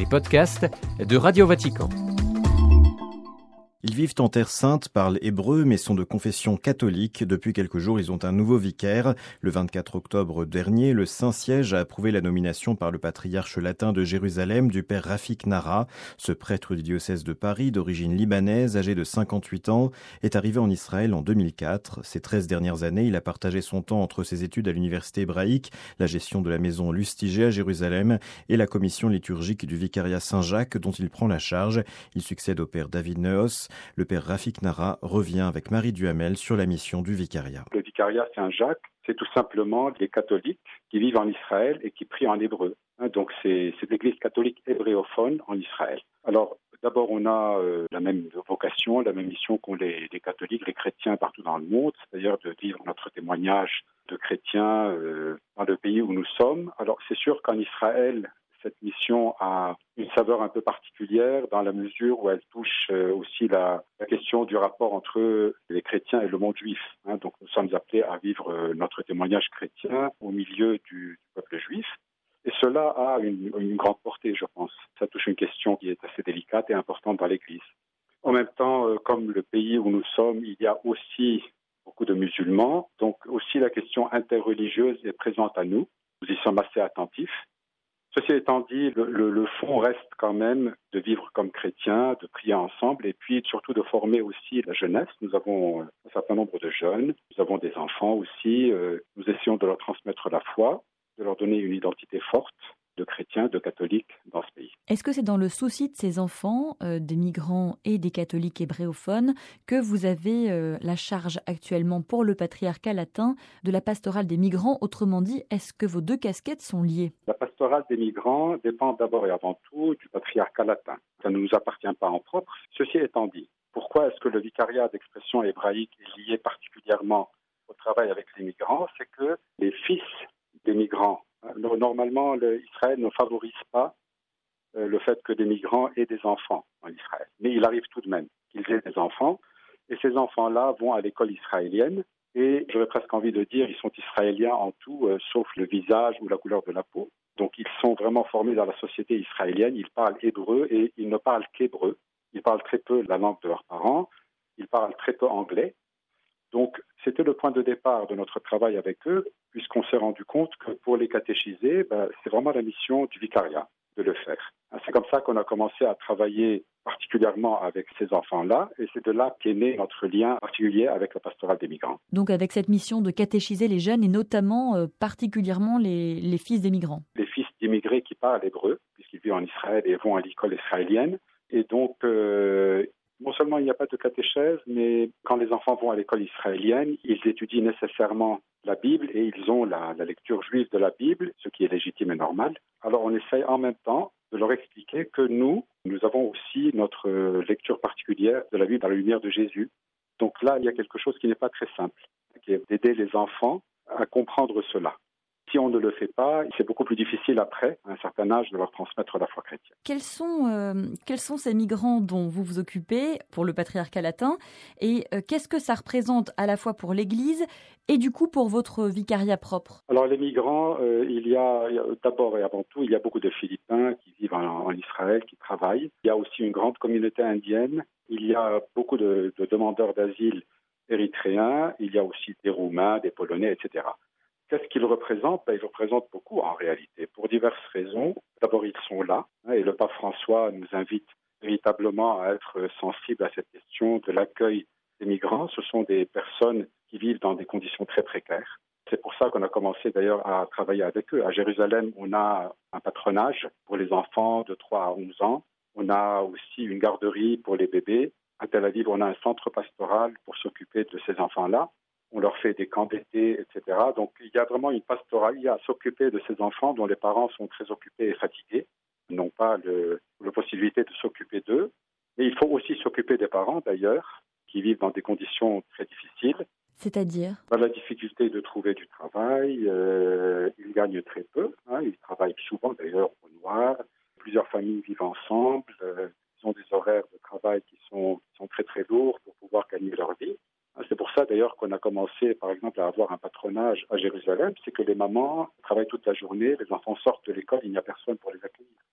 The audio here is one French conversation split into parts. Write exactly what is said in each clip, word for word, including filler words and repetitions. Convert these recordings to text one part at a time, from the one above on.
podcasts de Radio Vatican. Ils vivent en Terre Sainte, parlent hébreu mais sont de confession catholique. Depuis quelques jours, ils ont un nouveau vicaire. Le vingt-quatre octobre dernier, le Saint-Siège a approuvé la nomination par le patriarche latin de Jérusalem du père Rafik Nara. Ce prêtre du diocèse de Paris, d'origine libanaise, âgé de cinquante-huit ans, est arrivé en Israël en deux mille quatre. Ces treize dernières années, il a partagé son temps entre ses études à l'université hébraïque, la gestion de la maison Lustiger à Jérusalem et la commission liturgique du vicariat Saint-Jacques dont il prend la charge. Il succède au père David Neos. Le père Rafik Nara revient avec Marie Duhamel sur la mission du vicariat. Le vicariat Saint-Jacques, c'est tout simplement des catholiques qui vivent en Israël et qui prient en hébreu. Donc c'est, c'est l'église catholique hébréophone en Israël. Alors d'abord on a euh, la même vocation, la même mission qu'ont les, les catholiques, les chrétiens partout dans le monde, c'est-à-dire de vivre notre témoignage de chrétiens euh, dans le pays où nous sommes. Alors c'est sûr qu'en Israël, cette mission a une saveur un peu particulière dans la mesure où elle touche aussi la, la question du rapport entre les chrétiens et le monde juif. Hein, donc nous sommes appelés à vivre notre témoignage chrétien au milieu du, du peuple juif. Et cela a une, une grande portée, je pense. Ça touche une question qui est assez délicate et importante dans l'Église. En même temps, comme le pays où nous sommes, il y a aussi beaucoup de musulmans. Donc aussi la question interreligieuse est présente à nous. Nous y sommes assez attentifs. Ceci étant dit, le, le, le fond reste quand même de vivre comme chrétiens, de prier ensemble et puis surtout de former aussi la jeunesse. Nous avons un certain nombre de jeunes, nous avons des enfants aussi. Euh, nous essayons de leur transmettre la foi, de leur donner une identité forte de chrétiens, de catholiques dans ce pays. Est-ce que c'est dans le souci de ces enfants, euh, des migrants et des catholiques hébréophones, que vous avez euh, la charge actuellement pour le patriarcat latin de la pastorale des migrants? Autrement dit, est-ce que vos deux casquettes sont liées? La pastorale des migrants dépend d'abord et avant tout du patriarcat latin. Ça ne nous appartient pas en propre. Ceci étant dit, pourquoi est-ce que le vicariat d'expression hébraïque est lié particulièrement au travail avec les migrants? C'est que les fils des migrants, normalement, le, Israël ne favorise pas euh, le fait que des migrants aient des enfants en Israël. Mais il arrive tout de même qu'ils aient des enfants. Et ces enfants-là vont à l'école israélienne. Et j'aurais presque envie de dire, ils sont israéliens en tout, euh, sauf le visage ou la couleur de la peau. Donc ils sont vraiment formés dans la société israélienne. Ils parlent hébreu et ils ne parlent qu'hébreu. Ils parlent très peu la langue de leurs parents. Ils parlent très peu anglais. Donc, c'était le point de départ de notre travail avec eux, puisqu'on s'est rendu compte que pour les catéchiser, ben, c'est vraiment la mission du vicariat de le faire. C'est comme ça qu'on a commencé à travailler particulièrement avec ces enfants-là, et c'est de là qu'est né notre lien particulier avec la pastorale des migrants. Donc avec cette mission de catéchiser les jeunes, et notamment euh, particulièrement les, les fils des migrants. Les fils d'immigrés qui parlent hébreu, puisqu'ils vivent en Israël et vont à l'école israélienne, et donc... Euh, Non seulement il n'y a pas de catéchèse, mais quand les enfants vont à l'école israélienne, ils étudient nécessairement la Bible et ils ont la, la lecture juive de la Bible, ce qui est légitime et normal. Alors on essaye en même temps de leur expliquer que nous, nous avons aussi notre lecture particulière de la Bible à la lumière de Jésus. Donc là, il y a quelque chose qui n'est pas très simple, qui est d'aider les enfants à comprendre cela. Si on ne le fait pas, c'est beaucoup plus difficile après, à un certain âge, de leur transmettre la foi chrétienne. Quels sont, euh, quels sont ces migrants dont vous vous occupez pour le patriarcat latin et euh, qu'est-ce que ça représente à la fois pour l'Église et du coup pour votre vicariat propre? Alors les migrants, euh, il, y a, il y a d'abord et avant tout, il y a beaucoup de Philippins qui vivent en, en Israël, qui travaillent. Il y a aussi une grande communauté indienne. Il y a beaucoup de, de demandeurs d'asile érythréens. Il y a aussi des Roumains, des Polonais, et cetera. Qu'est-ce qu'ils représentent? Ben, ils représentent beaucoup en réalité, pour diverses raisons. D'abord, ils sont là, hein, et le pape François nous invite véritablement à être sensibles à cette question de l'accueil des migrants. Ce sont des personnes qui vivent dans des conditions très précaires. C'est pour ça qu'on a commencé d'ailleurs à travailler avec eux. À Jérusalem, on a un patronage pour les enfants de trois à onze ans. On a aussi une garderie pour les bébés. À Tel Aviv, on a un centre pastoral pour s'occuper de ces enfants-là. On leur fait des camps d'été, et cetera. Donc, il y a vraiment une pastorale à s'occuper de ces enfants dont les parents sont très occupés et fatigués, n'ont pas le, la possibilité de s'occuper d'eux. Et il faut aussi s'occuper des parents, d'ailleurs, qui vivent dans des conditions très difficiles. C'est-à-dire? Dans la difficulté de trouver du travail, euh, ils gagnent très peu. Hein, ils travaillent souvent, d'ailleurs, au noir. Plusieurs familles vivent ensemble. Euh, ils ont des horaires de travail qui sont, qui sont très, très lourds pour pouvoir gagner leur vie. C'est pour ça d'ailleurs qu'on a commencé par exemple à avoir un patronage à Jérusalem, c'est que les mamans travaillent toute la journée, les enfants sortent de l'école, il n'y a personne pour les accueillir.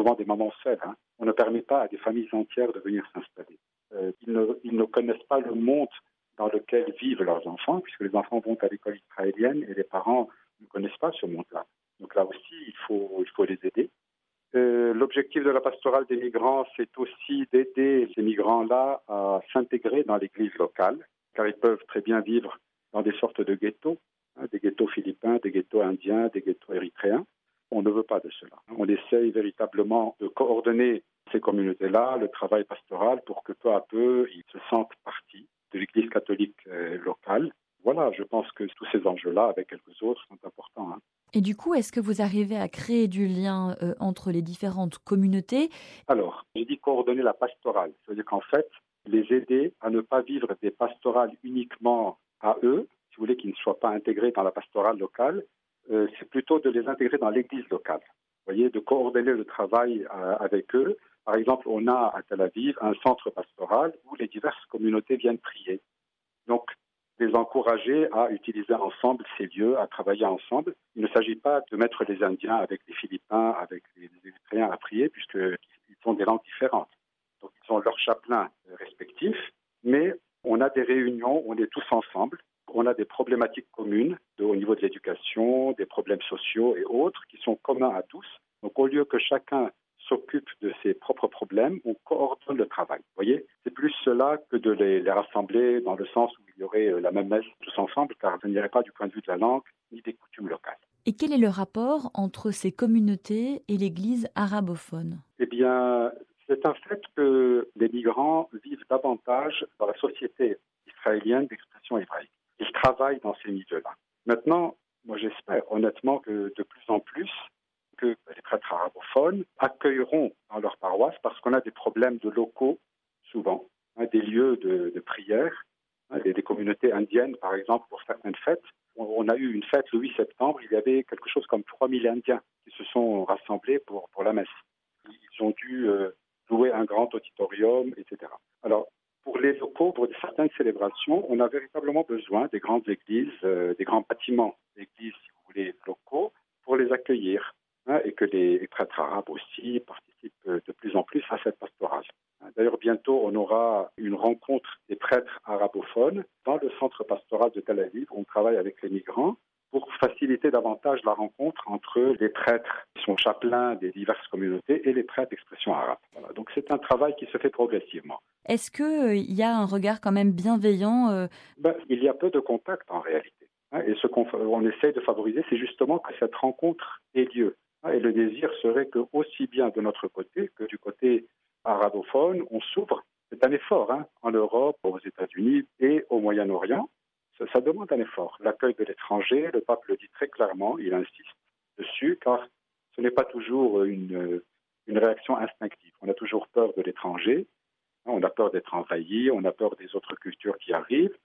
souvent des mamans seules. Hein. On ne permet pas à des familles entières de venir s'installer. Euh, ils, ne, ils ne connaissent pas le monde dans lequel vivent leurs enfants, puisque les enfants vont à l'école israélienne et les parents ne connaissent pas ce monde-là. Donc là aussi, il faut, il faut les aider. Euh, l'objectif de la pastorale des migrants, c'est aussi d'aider ces migrants-là à s'intégrer dans l'église locale, car ils peuvent très bien vivre dans des sortes de ghettos, hein, des ghettos philippins, des ghettos indiens, des ghettos érythréens. On ne veut pas de cela. On essaye véritablement de coordonner ces communautés-là, le travail pastoral, pour que peu à peu, ils se sentent partie de l'église catholique euh, locale. Voilà, je pense que tous ces enjeux-là, avec quelques autres, sont importants. Hein. Et du coup, est-ce que vous arrivez à créer du lien euh, entre les différentes communautés ? Alors, j'ai dit coordonner la pastorale. C'est-à-dire qu'en fait, les aider à ne pas vivre des pastorales uniquement à eux, si vous voulez, qu'ils ne soient pas intégrés dans la pastorale locale, euh, c'est plutôt de les intégrer dans l'église locale. Vous voyez, de coordonner le travail euh, avec eux. Par exemple, on a à Tel Aviv un centre pastoral où les diverses communautés viennent prier. Donc, les encourager à utiliser ensemble ces lieux, à travailler ensemble. Il ne s'agit pas de mettre les Indiens avec les Philippins, avec les Érythréens à prier, puisqu'ils ont des langues différentes. Donc, ils ont leurs chapelains respectifs, mais on a des réunions, on est tous ensemble, on a des problématiques communes de, au niveau de l'éducation, des problèmes sociaux et autres qui sont communs à tous. Donc, au lieu que chacun s'occupe de ses propres problèmes, on coordonne le travail. Vous voyez, c'est plus cela que de les, les rassembler dans le sens où il y aurait la même messe tous ensemble, car ça n'irait pas du point de vue de la langue ni des coutumes locales. Et quel est le rapport entre ces communautés et l'Église arabophone ? Eh bien, c'est un fait que les migrants vivent davantage dans la société israélienne d'expression hébraïque. Ils travaillent dans ces milieux-là. Maintenant, moi j'espère honnêtement que de plus en plus, que les prêtres arabophones accueilleront dans leur paroisse, parce qu'on a des problèmes de locaux, souvent, hein, des lieux de, de prière, hein, des, des communautés indiennes, par exemple, pour certaines fêtes. On, on a eu une fête le huit septembre, il y avait quelque chose comme trois mille Indiens qui se sont rassemblés pour, pour la messe. Ils ont dû euh, louer un grand auditorium, et cetera. Alors, pour les locaux, pour certaines célébrations, on a véritablement besoin des grandes églises, euh, des grands bâtiments d'églises, si vous voulez, locaux, pour les accueillir. Hein, et que les prêtres arabes aussi participent de plus en plus à cette pastorale. D'ailleurs, bientôt, on aura une rencontre des prêtres arabophones dans le centre pastoral de Tel Aviv. On travaille avec les migrants pour faciliter davantage la rencontre entre les prêtres qui sont chapelains des diverses communautés et les prêtres d'expression arabe. Voilà. Donc, c'est un travail qui se fait progressivement. Est-ce qu'il euh, y a un regard quand même bienveillant euh... ben, Il y a peu de contacts en réalité. Hein, et ce qu'on on essaye de favoriser, c'est justement que cette rencontre ait lieu. Et le désir serait que, aussi bien de notre côté que du côté arabophone, on s'ouvre. C'est un effort hein, en Europe, aux États-Unis et au Moyen-Orient. Ça, ça demande un effort. L'accueil de l'étranger, le pape le dit très clairement, il insiste dessus, car ce n'est pas toujours une, une réaction instinctive. On a toujours peur de l'étranger, on a peur d'être envahi, on a peur des autres cultures qui arrivent,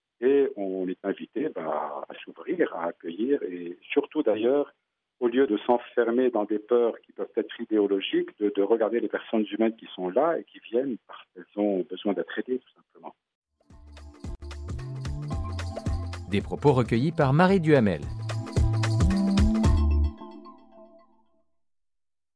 et on est invité bah, à s'ouvrir, à accueillir, et surtout d'ailleurs, au lieu de s'enfermer dans des peurs qui peuvent être idéologiques, de, de regarder les personnes humaines qui sont là et qui viennent parce qu'elles ont besoin d'être aidées, tout simplement. Des propos recueillis par Marie Duhamel.